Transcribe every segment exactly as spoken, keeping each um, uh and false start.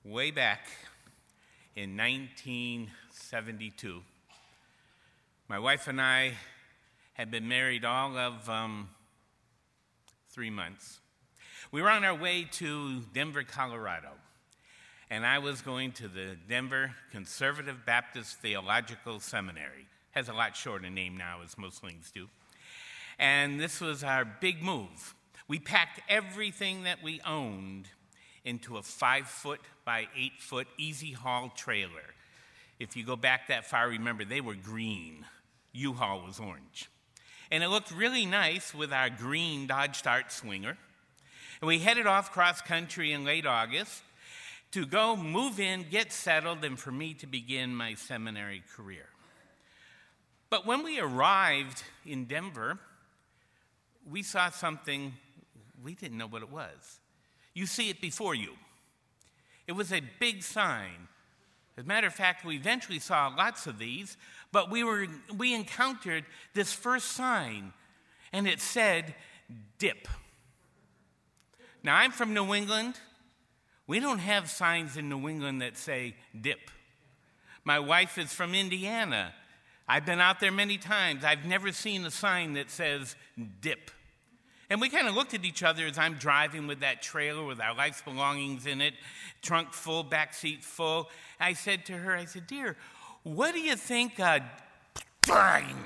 way back in nineteen seventy-two. My wife and I had been married all of um, three months. We were on our way to Denver, Colorado, and I was going to the Denver Conservative Baptist Theological Seminary. Has a lot shorter name now, as most things do. And this was our big move. We packed everything that we owned into a five-foot by eight-foot easy haul trailer. If you go back that far, remember, they were green. U-Haul was orange. And it looked really nice with our green Dodge Dart Swinger. And we headed off cross-country in late August to go move in, get settled, and for me to begin my seminary career. But when we arrived in Denver, we saw something we didn't know what it was. You see it before you. It was a big sign. As a matter of fact, we eventually saw lots of these, but we were we encountered this first sign, and it said, "Dip." Now, I'm from New England. We don't have signs in New England that say "dip." My wife is from Indiana. I've been out there many times. I've never seen a sign that says "dip." And we kind of looked at each other as I'm driving with that trailer with our life's belongings in it, trunk full, back seat full. I said to her, I said, "Dear, what do you think a bang?"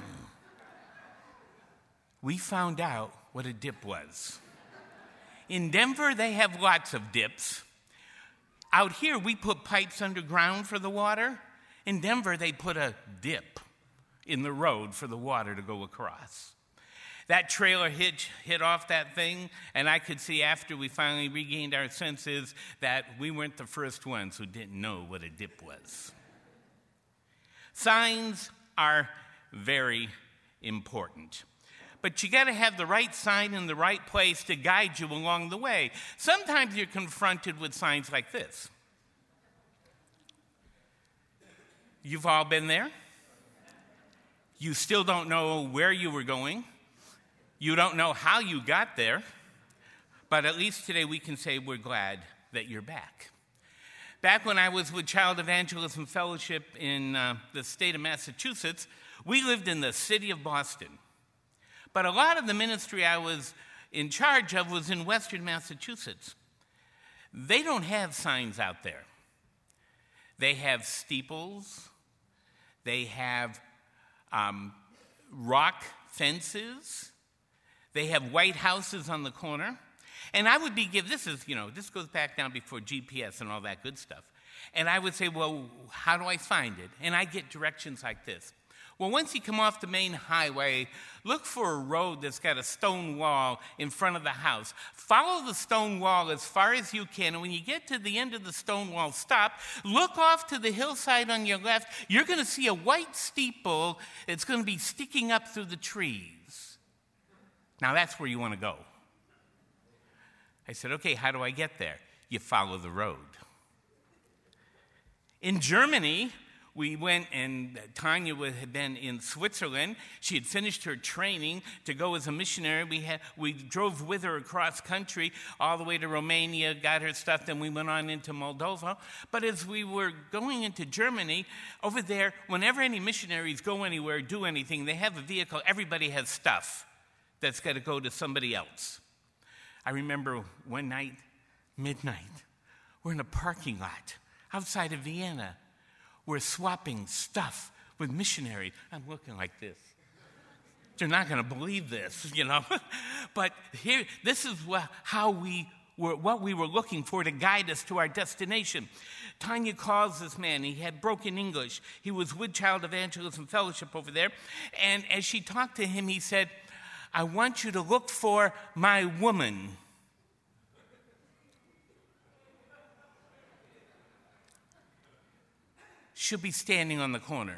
We found out what a dip was. In Denver, they have lots of dips. Out here, we put pipes underground for the water. In Denver, they put a dip in the road for the water to go across. That trailer hitch hit off that thing, and I could see after we finally regained our senses that we weren't the first ones who didn't know what a dip was. Signs are very important. But you got to have the right sign in the right place to guide you along the way. Sometimes you're confronted with signs like this. You've all been there. You still don't know where you were going. You don't know how you got there. But at least today we can say we're glad that you're back. Back when I was with Child Evangelism Fellowship in uh, the state of Massachusetts, we lived in the city of Boston. But a lot of the ministry I was in charge of was in western Massachusetts. They don't have signs out there. They have steeples. They have um, rock fences. They have white houses on the corner. And I would be given, this is, you know, this goes back down before G P S and all that good stuff. And I would say, well, how do I find it? And I get directions like this. Well, once you come off the main highway, look for a road that's got a stone wall in front of the house. Follow the stone wall as far as you can, and when you get to the end of the stone wall, stop. Look off to the hillside on your left. You're going to see a white steeple. It's going to be sticking up through the trees. Now, that's where you want to go. I said, okay, how do I get there? You follow the road. In Germany, we went, and Tanya had been in Switzerland. She had finished her training to go as a missionary. We had we drove with her across country all the way to Romania, got her stuff, then we went on into Moldova. But as we were going into Germany, over there, whenever any missionaries go anywhere, do anything, they have a vehicle. Everybody has stuff that's got to go to somebody else. I remember one night, midnight, we're in a parking lot outside of Vienna. We're swapping stuff with missionaries. I'm looking like this. They're not going to believe this, you know. But here, this is wh- how we were, what we were looking for to guide us to our destination. Tanya calls this man. He had broken English. He was with Child Evangelism Fellowship over there. And as she talked to him, he said, "I want you to look for my woman." She'll be standing on the corner.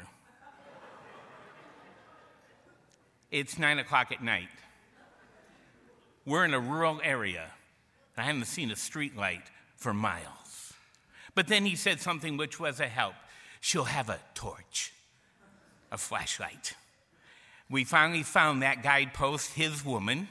It's nine o'clock at night. We're in a rural area. I haven't seen a street light for miles. But then he said something which was a help. She'll have a torch, a flashlight. We finally found that guidepost, his woman,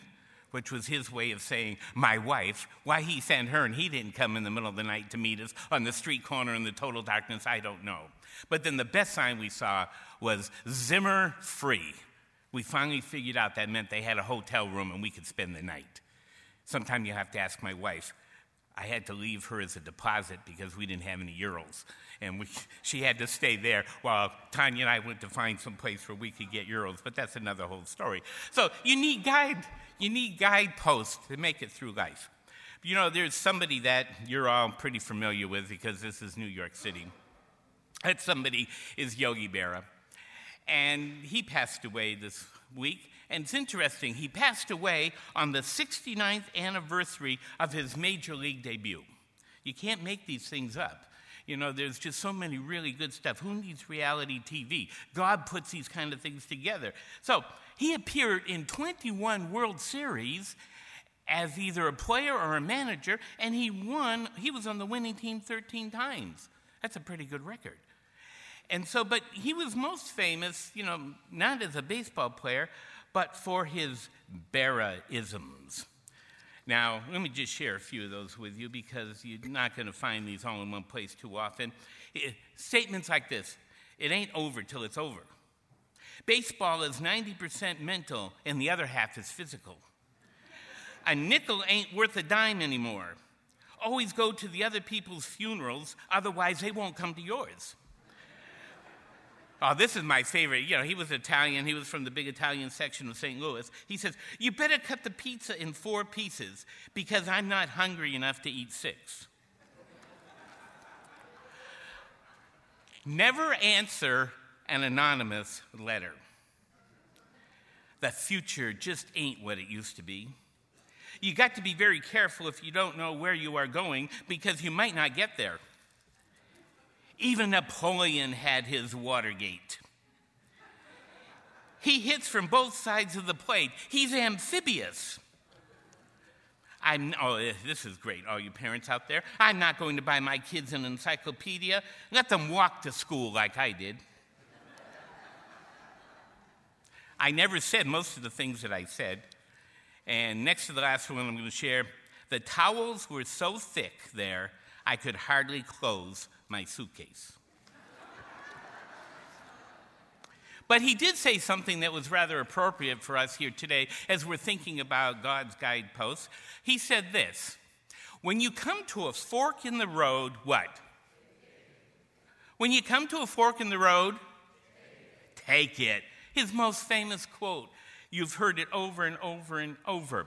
which was his way of saying, my wife. Why he sent her and he didn't come in the middle of the night to meet us on the street corner in the total darkness, I don't know. But then the best sign we saw was Zimmer free. We finally figured out that meant they had a hotel room and we could spend the night. Sometime you have to ask my wife. I had to leave her as a deposit because we didn't have any euros. And we, she had to stay there while Tanya and I went to find some place where we could get euros. But that's another whole story. So you need guide, you need guideposts to make it through life. You know, there's somebody that you're all pretty familiar with because this is New York City. That somebody is Yogi Berra. And he passed away this week. And it's interesting, he passed away on the sixty-ninth anniversary of his major league debut. You can't make these things up. You know, there's just so many really good stuff. Who needs reality T V? God puts these kind of things together. So he appeared in twenty-one World Series as either a player or a manager, and he won, he was on the winning team thirteen times. That's a pretty good record. And so, but he was most famous, you know, not as a baseball player, but for his Berra-isms. Now, let me just share a few of those with you because you're not going to find these all in one place too often. It, statements like this: it ain't over till it's over. Baseball is ninety percent mental and the other half is physical. A nickel ain't worth a dime anymore. Always go to the other people's funerals, otherwise they won't come to yours. Oh, this is my favorite. You know, he was Italian. He was from the big Italian section of Saint Louis. He says, you better cut the pizza in four pieces because I'm not hungry enough to eat six. Never answer an anonymous letter. The future just ain't what it used to be. You got to be very careful if you don't know where you are going because you might not get there. Even Napoleon had his Watergate. He hits from both sides of the plate. He's amphibious. I'm, oh, this is great, all you parents out there. I'm not going to buy my kids an encyclopedia. Let them walk to school like I did. I never said most of the things that I said. And next to the last one I'm going to share, the towels were so thick there, I could hardly close my suitcase. But he did say something that was rather appropriate for us here today as we're thinking about God's guideposts. He said this: when you come to a fork in the road, what? When you come to a fork in the road, take it. His most famous quote. You've heard it over and over and over.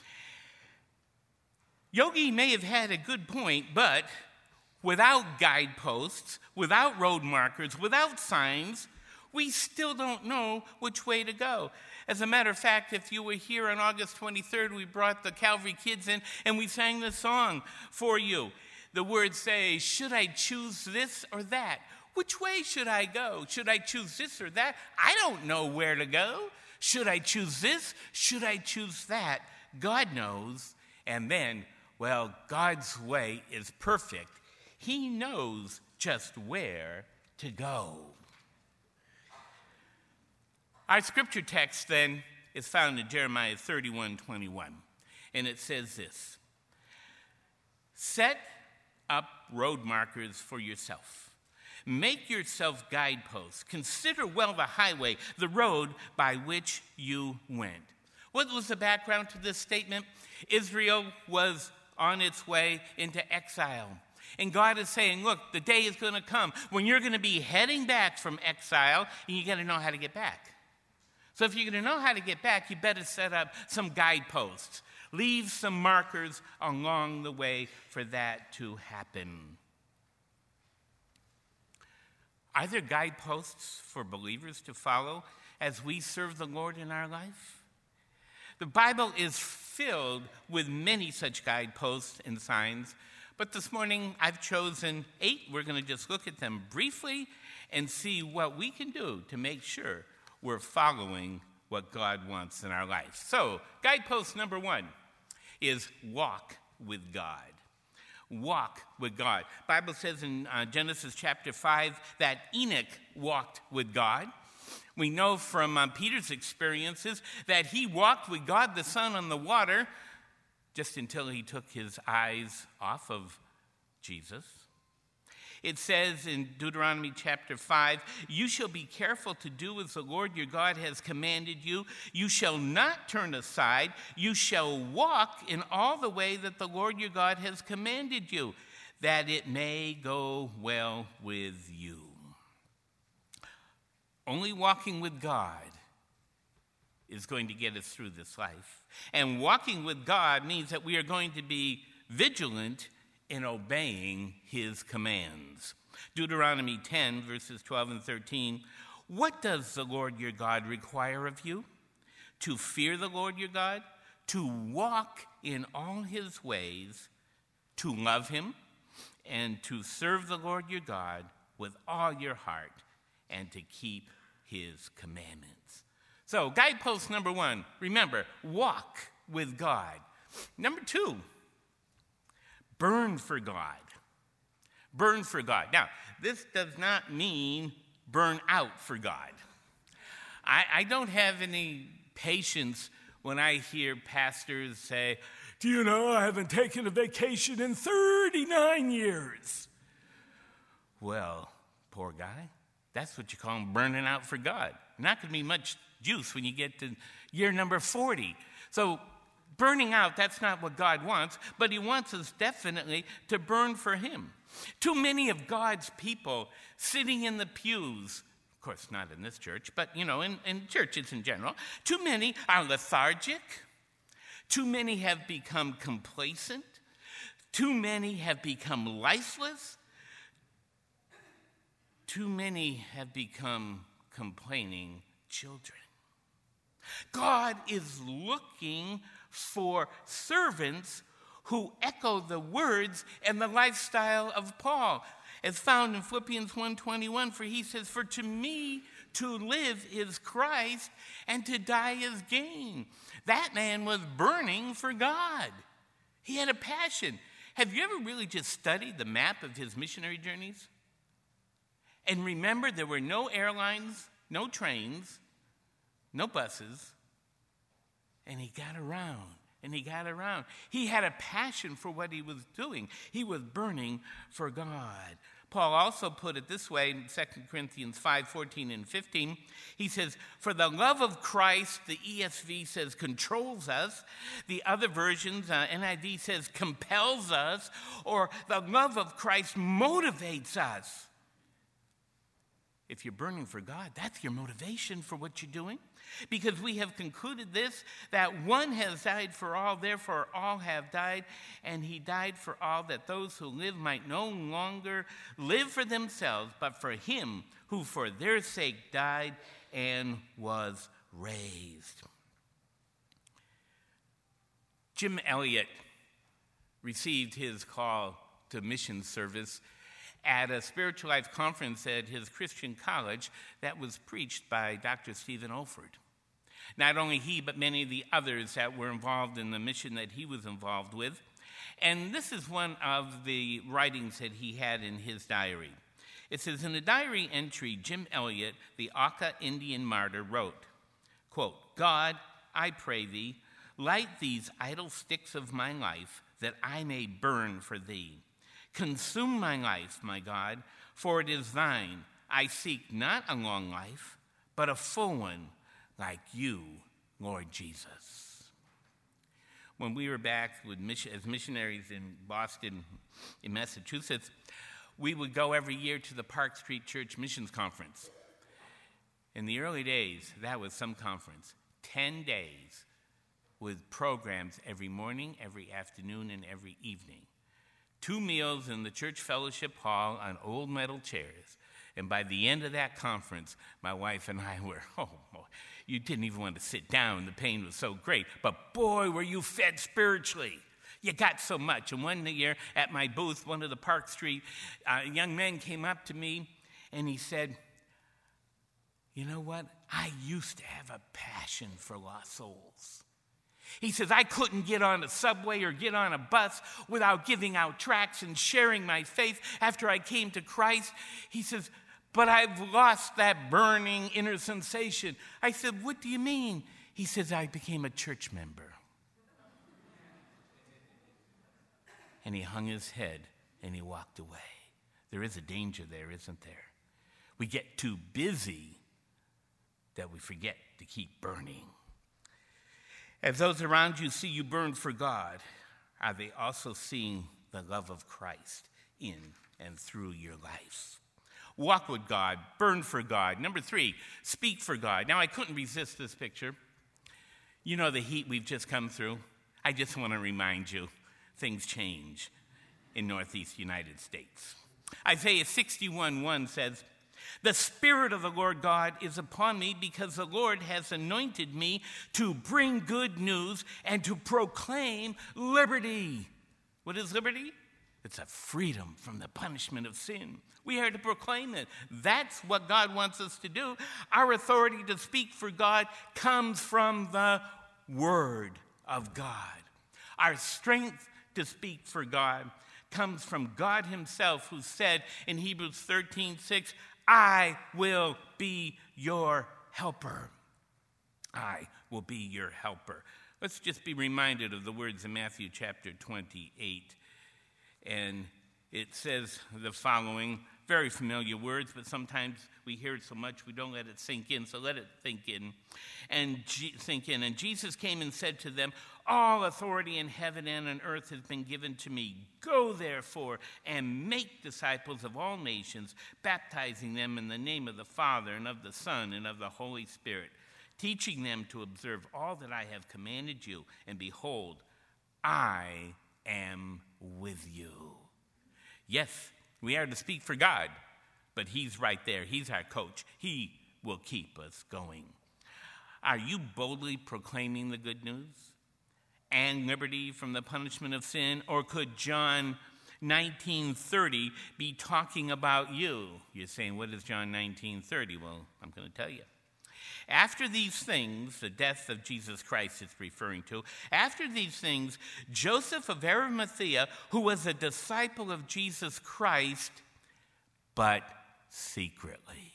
Yogi may have had a good point, but without guideposts, without road markers, without signs, we still don't know which way to go. As a matter of fact, if you were here on August twenty-third, we brought the Calvary kids in and we sang the song for you. The words say, should I choose this or that? Which way should I go? Should I choose this or that? I don't know where to go. Should I choose this? Should I choose that? God knows. And then, well, God's way is perfect. He knows just where to go. Our scripture text then is found in Jeremiah thirty-one twenty-one, and it says this: set up road markers for yourself. Make yourself guideposts. Consider well the highway, the road by which you went. What was the background to this statement? Israel was on its way into exile. And God is saying, look, the day is going to come when you're going to be heading back from exile, and you got to know how to get back. So if you're going to know how to get back, you better set up some guideposts. Leave some markers along the way for that to happen. Are there guideposts for believers to follow as we serve the Lord in our life? The Bible is filled with many such guideposts and signs, but this morning I've chosen eight. We're going to just look at them briefly and see what we can do to make sure we're following what God wants in our life. So, guidepost number one is walk with God. Walk with God. The Bible says in uh, Genesis chapter five that Enoch walked with God. We know from uh, Peter's experiences that he walked with God the Son on the water just until he took his eyes off of Jesus. It says in Deuteronomy chapter five, you shall be careful to do as the Lord your God has commanded you. You shall not turn aside. You shall walk in all the way that the Lord your God has commanded you, that it may go well with you. Only walking with God is going to get us through this life. And walking with God means that we are going to be vigilant in obeying his commands. Deuteronomy ten, verses twelve and thirteen. What does the Lord your God require of you? To fear the Lord your God, to walk in all his ways, to love him, and to serve the Lord your God with all your heart, and to keep his commandments. So, guidepost number one, remember, walk with God. Number two, burn for God. Burn for God. Now, this does not mean burn out for God. I, I don't have any patience when I hear pastors say, do you know, I haven't taken a vacation in thirty-nine years. Well, poor guy. That's what you call him, burning out for God. Not going to be much juice when you get to year number forty. So burning out, that's not what God wants, but he wants us definitely to burn for him. Too many of God's people sitting in the pews, of course not in this church, but you know, in, in churches in general, too many are lethargic. Too many have become complacent. Too many have become lifeless. Too many have become complaining children. God is looking for servants who echo the words and the lifestyle of Paul, as found in Philippians one twenty-one, for he says, for to me to live is Christ, and to die is gain. That man was burning for God. He had a passion. Have you ever really just studied the map of his missionary journeys? And remember, there were no airlines, no trains, no buses, and he got around, and he got around. He had a passion for what he was doing. He was burning for God. Paul also put it this way in Second Corinthians five, fourteen and fifteen. He says, for the love of Christ, the E S V says controls us. The other versions, uh, N I V says compels us, or the love of Christ motivates us. If you're burning for God, that's your motivation for what you're doing. Because we have concluded this, that one has died for all, therefore all have died, and he died for all, that those who live might no longer live for themselves, but for him who for their sake died and was raised. Jim Elliot received his call to mission service at a spiritual life conference at his Christian college that was preached by Doctor Stephen Olford. Not only he, but many of the others that were involved in the mission that he was involved with. And this is one of the writings that he had in his diary. It says, in a diary entry, Jim Elliot, the Auca Indian martyr, wrote, quote, God, I pray thee, light these idle sticks of my life, that I may burn for thee. Consume my life, my God, for it is thine. I seek not a long life, but a full one, like you, Lord Jesus. When we were back with mission, as missionaries in Boston, in Massachusetts, we would go every year to the Park Street Church Missions Conference. In the early days, that was some conference. Ten days with programs every morning, every afternoon, and every evening. Two meals in the church fellowship hall on old metal chairs. And by the end of that conference, my wife and I were, oh, boy, you didn't even want to sit down. The pain was so great. But boy, were you fed spiritually. You got so much. And one year at my booth, one of the Park Street uh, young men came up to me and he said, you know what? I used to have a passion for lost souls. He says, I couldn't get on a subway or get on a bus without giving out tracts and sharing my faith after I came to Christ. He says, but I've lost that burning inner sensation. I said, what do you mean? He says, I became a church member. And he hung his head and he walked away. There is a danger there, isn't there? We get too busy that we forget to keep burning. As those around you see you burn for God, are they also seeing the love of Christ in and through your life? Walk with God, burn for God. Number three, speak for God. Now, I couldn't resist this picture. You know the heat we've just come through. I just want to remind you, things change in Northeast United States. Isaiah sixty-one one says, the Spirit of the Lord God is upon me because the Lord has anointed me to bring good news and to proclaim liberty. What is liberty? It's a freedom from the punishment of sin. We are to proclaim it. That's what God wants us to do. Our authority to speak for God comes from the Word of God. Our strength to speak for God comes from God himself, who said in Hebrews thirteen six, I will be your helper. I will be your helper. Let's just be reminded of the words in Matthew chapter twenty-eight. And it says the following, very familiar words, but sometimes we hear it so much we don't let it sink in, so let it think in. And G- sink in. And Jesus came and said to them, all authority in heaven and on earth has been given to me. Go therefore and make disciples of all nations, baptizing them in the name of the Father and of the Son and of the Holy Spirit, teaching them to observe all that I have commanded you. And behold, I am with you. Yes, we are to speak for God, but he's right there. He's our coach. He will keep us going. Are you boldly proclaiming the good news and liberty from the punishment of sin? Or could John nineteen thirty be talking about you? You're saying, what is John nineteen thirty? Well, I'm going to tell you. After these things, the death of Jesus Christ it's referring to, after these things, Joseph of Arimathea, who was a disciple of Jesus Christ, but secretly.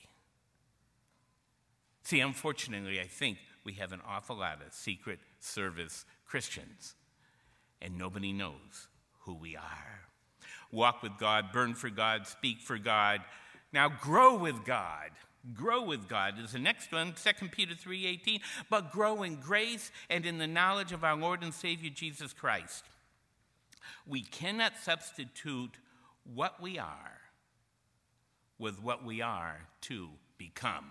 See, unfortunately, I think we have an awful lot of secret service Christians, and nobody knows who we are. Walk with God, burn for God, speak for God. Now grow with God. Grow with God is the next one, Second Peter three eighteen, but grow in grace and in the knowledge of our Lord and Savior Jesus Christ. We cannot substitute what we are with what we are to become.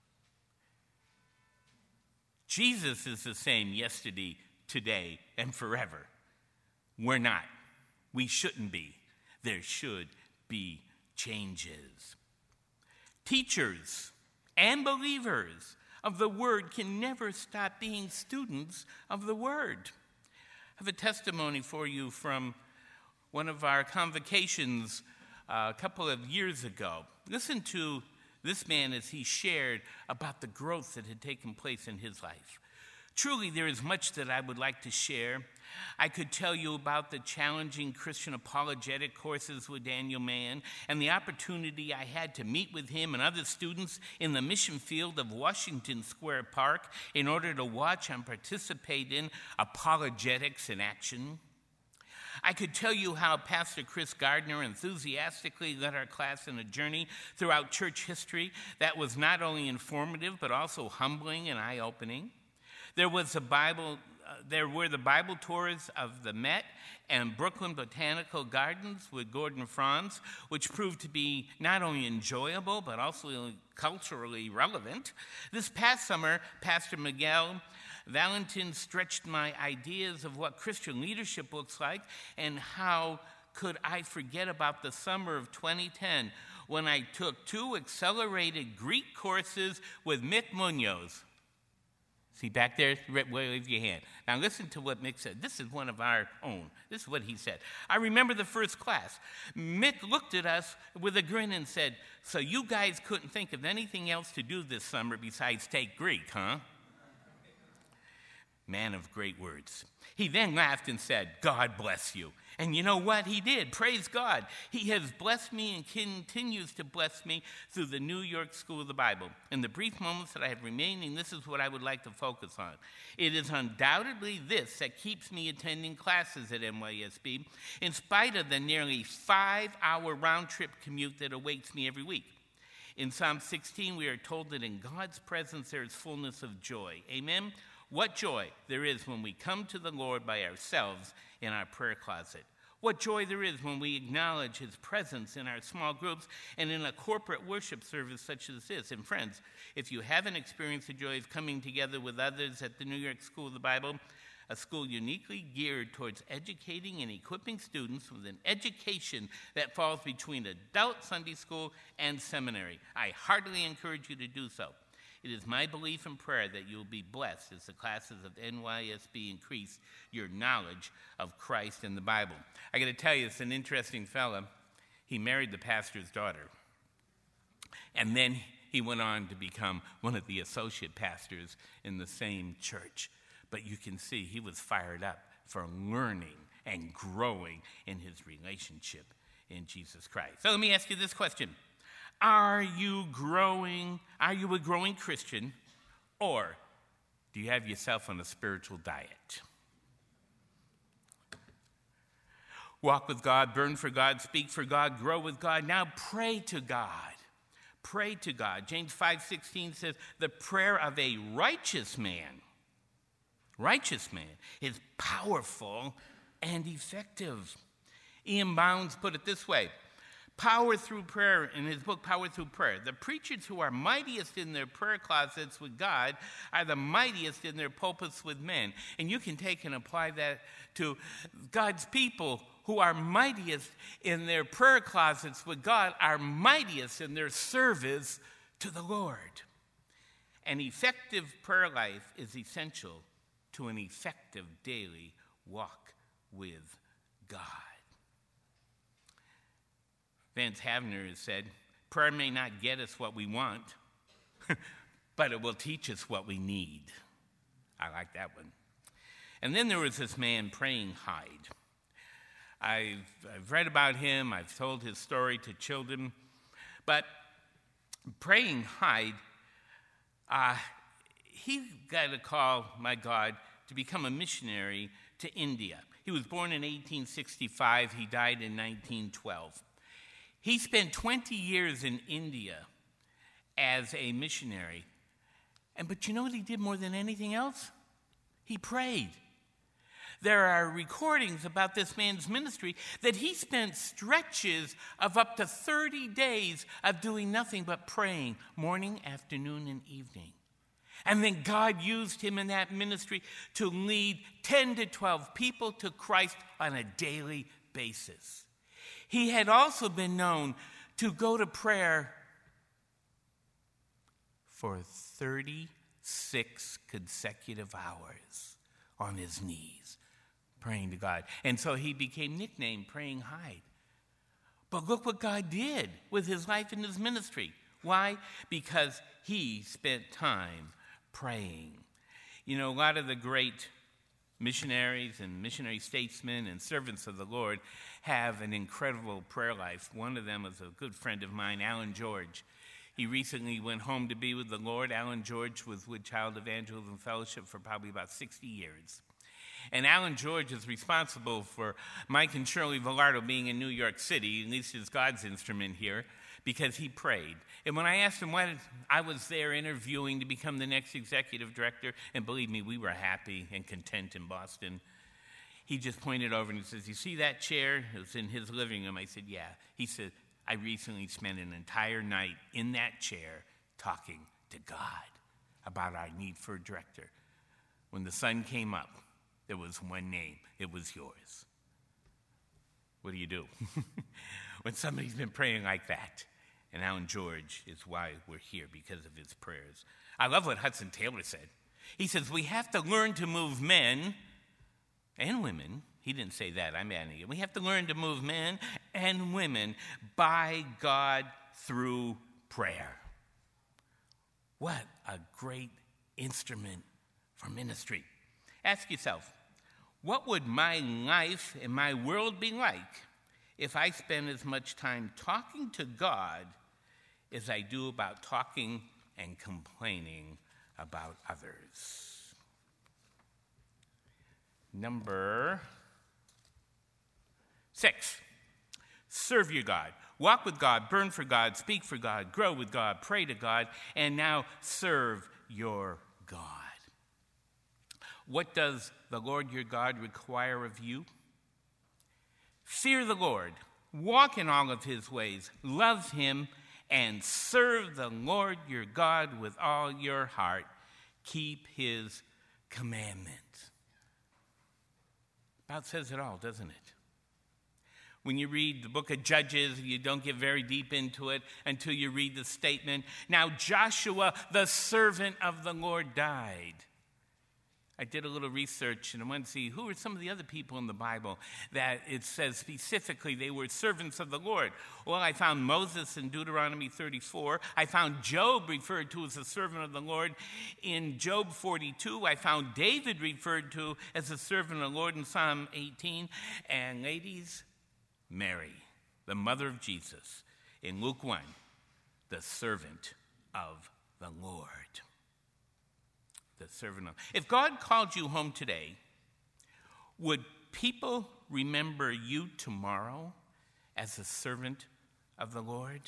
Jesus is the same yesterday, today, and forever. We're not. We shouldn't be. There should be changes. Teachers and believers of the Word can never stop being students of the Word. I have a testimony for you from one of our convocations uh, a couple of years ago. Listen to this man as he shared about the growth that had taken place in his life. Truly, there is much that I would like to share. I could tell you about the challenging Christian apologetic courses with Daniel Mann and the opportunity I had to meet with him and other students in the mission field of Washington Square Park in order to watch and participate in apologetics in action. I could tell you how Pastor Chris Gardner enthusiastically led our class in a journey throughout church history that was not only informative but also humbling and eye-opening. There was a Bible, uh, there were the Bible tours of the Met and Brooklyn Botanical Gardens with Gordon Franz, which proved to be not only enjoyable but also culturally relevant. This past summer, Pastor Miguel Valentin stretched my ideas of what Christian leadership looks like, and how could I forget about the summer of twenty ten when I took two accelerated Greek courses with Mick Munoz. See back there? Wave your hand. Now listen to what Mick said. This is one of our own. This is what he said. I remember the first class. Mick looked at us with a grin and said, so you guys couldn't think of anything else to do this summer besides take Greek, huh? Man of great words. He then laughed and said, God bless you. And you know what? He did. Praise God. He has blessed me and continues to bless me through the New York School of the Bible. In the brief moments that I have remaining, this is what I would like to focus on. It is undoubtedly this that keeps me attending classes at N Y S B, in spite of the nearly five-hour round-trip commute that awaits me every week. In Psalm sixteen, we are told that in God's presence there is fullness of joy. Amen? What joy there is when we come to the Lord by ourselves in our prayer closet. What joy there is when we acknowledge his presence in our small groups and in a corporate worship service such as this. And friends, if you haven't experienced the joy of coming together with others at the New York School of the Bible, a school uniquely geared towards educating and equipping students with an education that falls between adult Sunday school and seminary, I heartily encourage you to do so. It is my belief and prayer that you will be blessed as the classes of N Y S B increase your knowledge of Christ and the Bible. I got to tell you, it's an interesting fella. He married the pastor's daughter, and then he went on to become one of the associate pastors in the same church. But you can see he was fired up for learning and growing in his relationship in Jesus Christ. So let me ask you this question. Are you growing? Are you a growing Christian, or do you have yourself on a spiritual diet? Walk with God, burn for God, speak for God, grow with God. Now pray to God. Pray to God. James five sixteen says, the prayer of a righteous man, righteous man, is powerful and effective. Ian Bounds put it this way. Power through prayer, in his book, Power Through Prayer. The preachers who are mightiest in their prayer closets with God are the mightiest in their pulpits with men. And you can take and apply that to God's people who are mightiest in their prayer closets with God are mightiest in their service to the Lord. An effective prayer life is essential to an effective daily walk with God. Vance Havner has said, prayer may not get us what we want, but it will teach us what we need. I like that one. And then there was this man, Praying Hyde. I've, I've read about him. I've told his story to children. But Praying Hyde, uh, he got a call, my God, to become a missionary to India. He was born in eighteen sixty-five. He died in nineteen twelve. He spent twenty years in India as a missionary. And but you know what he did more than anything else? He prayed. There are recordings about this man's ministry that he spent stretches of up to thirty days of doing nothing but praying morning, afternoon, and evening. And then God used him in that ministry to lead ten to twelve people to Christ on a daily basis. He had also been known to go to prayer for thirty-six consecutive hours on his knees, praying to God. And so he became nicknamed Praying Hyde. But look what God did with his life and his ministry. Why? Because he spent time praying. You know, a lot of the great missionaries and missionary statesmen and servants of the Lord have an incredible prayer life. One of them is a good friend of mine, Alan George. He recently went home to be with the Lord. Alan George was with Child Evangelism Fellowship for probably about sixty years. And Alan George is responsible for Mike and Shirley Villardo being in New York City, at least as God's instrument here, because he prayed. And when I asked him why I was there interviewing to become the next executive director, and believe me, we were happy and content in Boston, he just pointed over and he says, you see that chair? It was in his living room. I said, yeah. He said, I recently spent an entire night in that chair talking to God about our need for a director. When the sun came up, there was one name. It was yours. What do you do when somebody's been praying like that? And Alan George is why we're here, because of his prayers. I love what Hudson Taylor said. He says, we have to learn to move men and women. He didn't say that, I'm adding it. We have to learn to move men and women by God through prayer. What a great instrument for ministry. Ask yourself, What would my life and my world be like if I spent as much time talking to God as I do about talking and complaining about others? Number six, serve your God. Walk with God, burn for God, speak for God, grow with God, pray to God, and now serve your God. What does the Lord your God require of you? Fear the Lord, walk in all of his ways, love him, and serve the Lord your God with all your heart. Keep his commandments. About says it all, doesn't it? When you read the book of Judges, you don't get very deep into it until you read the statement, now Joshua, the servant of the Lord, died. I did a little research and I wanted to see who are some of the other people in the Bible that it says specifically they were servants of the Lord. Well, I found Moses in Deuteronomy thirty-four. I found Job referred to as a servant of the Lord in Job forty-two. I found David referred to as a servant of the Lord in Psalm eighteen. And ladies, Mary, the mother of Jesus, in Luke one, the servant of the Lord. The servant of. If God called you home today, would people remember you tomorrow as a servant of the Lord?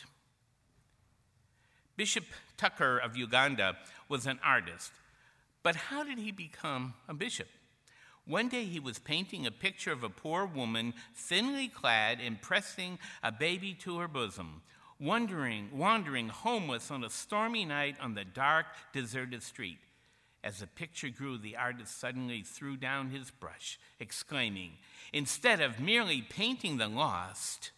Bishop Tucker of Uganda was an artist, but how did he become a bishop? One day he was painting a picture of a poor woman, thinly clad and pressing a baby to her bosom, wandering, wandering homeless on a stormy night on the dark, deserted street. As the picture grew, the artist suddenly threw down his brush, exclaiming, instead of merely painting the lost,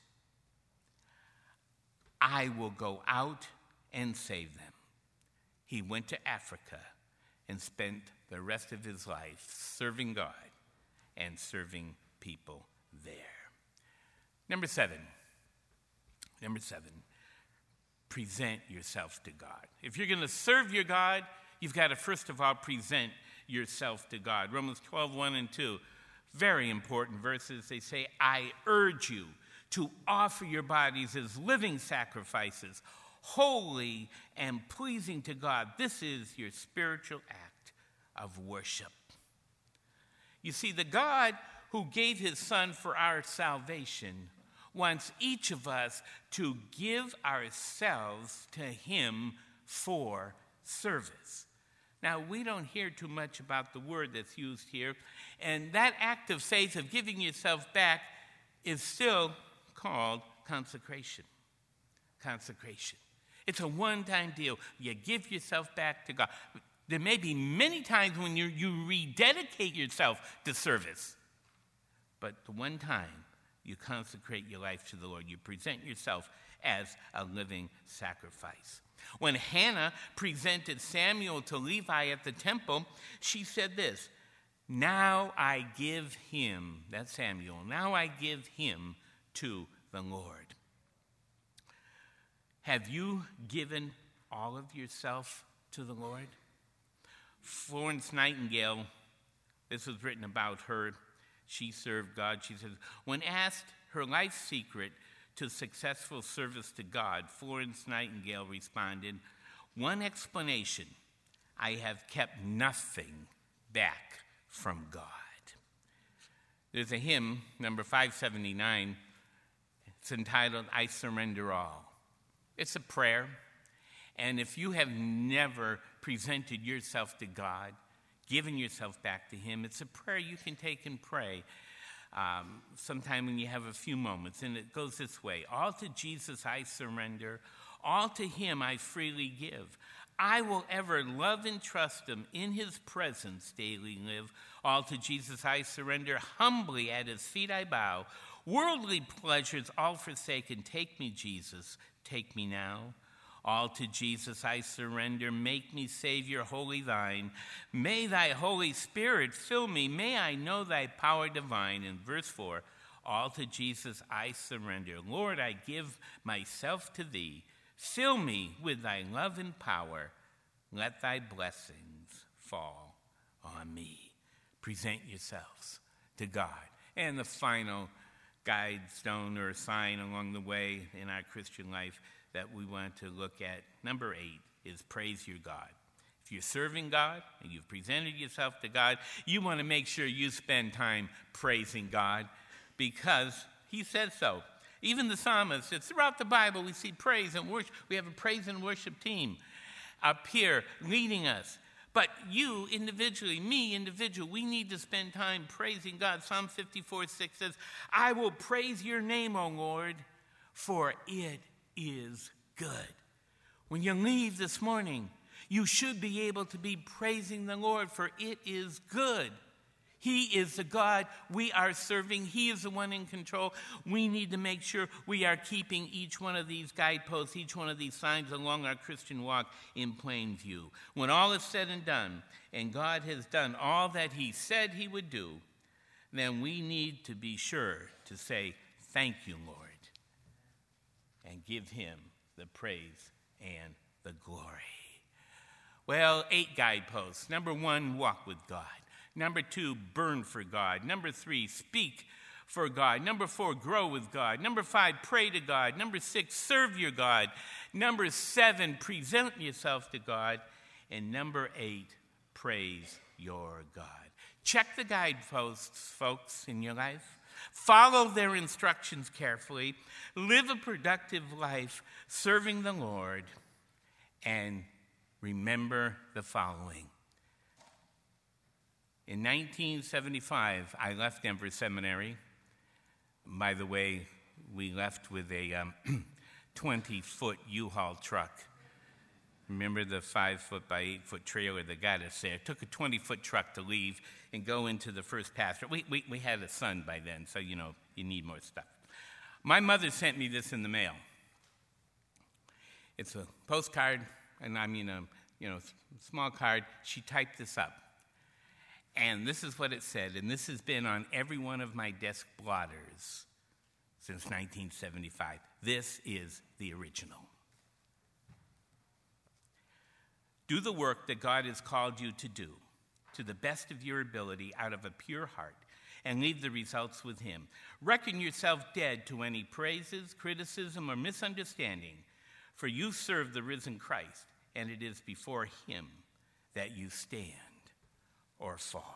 I will go out and save them. He went to Africa and spent the rest of his life serving God and serving people there. Number seven. Number seven, present yourself to God. If you're going to serve your God, you've got to first of all present yourself to God. Romans twelve, one and two, very important verses. They say, I urge you to offer your bodies as living sacrifices, holy and pleasing to God. This is your spiritual act of worship. You see, the God who gave his son for our salvation wants each of us to give ourselves to him for service. Now, we don't hear too much about the word that's used here, and that act of faith of giving yourself back is still called consecration. Consecration. It's a one-time deal. You give yourself back to God. There may be many times when you, you rededicate yourself to service, but the one time you consecrate your life to the Lord, you present yourself as a living sacrifice. When Hannah presented Samuel to Levi at the temple, she said this, now I give him, that's Samuel, now I give him to the Lord. Have you given all of yourself to the Lord? Florence Nightingale, this was written about her. She served God. She says, when asked her life secret to successful service to God, Florence Nightingale responded, one explanation, I have kept nothing back from God. There's a hymn, number five seventy-nine. It's entitled, I Surrender All. It's a prayer. And if you have never presented yourself to God, given yourself back to him, it's a prayer you can take and pray um, sometime when you have a few moments. And it goes this way. All to Jesus I surrender. All to him I freely give. I will ever love and trust him. In his presence daily live. All to Jesus I surrender. Humbly at his feet I bow. Worldly pleasures all forsaken. Take me, Jesus. Take me now. All to Jesus I surrender. Make me, Savior, wholly thine. May thy Holy Spirit fill me. May I know thy power divine. In verse four, all to Jesus I surrender. Lord, I give myself to thee. Fill me with thy love and power. Let thy blessings fall on me. Present yourselves to God. And the final guide stone or sign along the way in our Christian life that we want to look at, number eight, is praise your God. If you're serving God and you've presented yourself to God, you want to make sure you spend time praising God because he says so. Even the psalmist, it's throughout the Bible, we see praise and worship. We have a praise and worship team up here leading us. But you individually, me individual, we need to spend time praising God. Psalm fifty-four six says, I will praise your name, O Lord, for it is good. When you leave this morning, you should be able to be praising the Lord, for it is good. He is the God we are serving. He is the one in control. We need to make sure we are keeping each one of these guideposts, each one of these signs along our Christian walk in plain view. When all is said and done, and God has done all that he said he would do, then we need to be sure to say, thank you, Lord, and give him the praise and the glory. Well, eight guideposts. Number one, walk with God. Number two, burn for God. Number three, speak for God. Number four, grow with God. Number five, pray to God. Number six, serve your God. Number seven, present yourself to God. And number eight, praise your God. Check the guideposts, folks, in your life. Follow their instructions carefully. Live a productive life serving the Lord. And remember the following. In nineteen seventy-five, I left Denver Seminary. By the way, we left with a um, twenty-foot U-Haul truck. Remember the five-foot by eight-foot trailer that got us there? It took a twenty-foot truck to leave and go into the first pasture. We, we, we had a son by then, so, you know, you need more stuff. My mother sent me this in the mail. It's a postcard, and I mean a you know small card. She typed this up. And this is what it said, and this has been on every one of my desk blotters since nineteen seventy-five. This is the original. Do the work that God has called you to do to the best of your ability out of a pure heart and leave the results with him. Reckon yourself dead to any praises, criticism, or misunderstanding, for you serve the risen Christ, and it is before him that you stand or fall.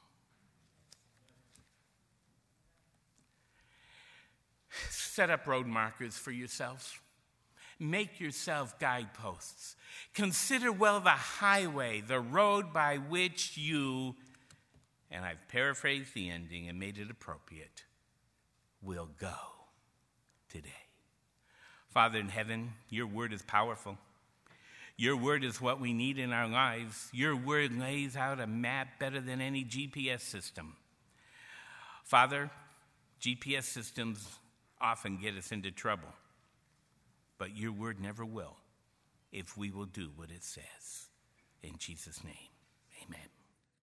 Set up road markers for yourself. Make yourself guideposts. Consider well the highway, the road by which you, and I've paraphrased the ending and made it appropriate, will go today. Father in heaven, your word is powerful. Your word is what we need in our lives. Your word lays out a map better than any G P S system. Father, G P S systems often get us into trouble, but your word never will if we will do what it says. In Jesus' name.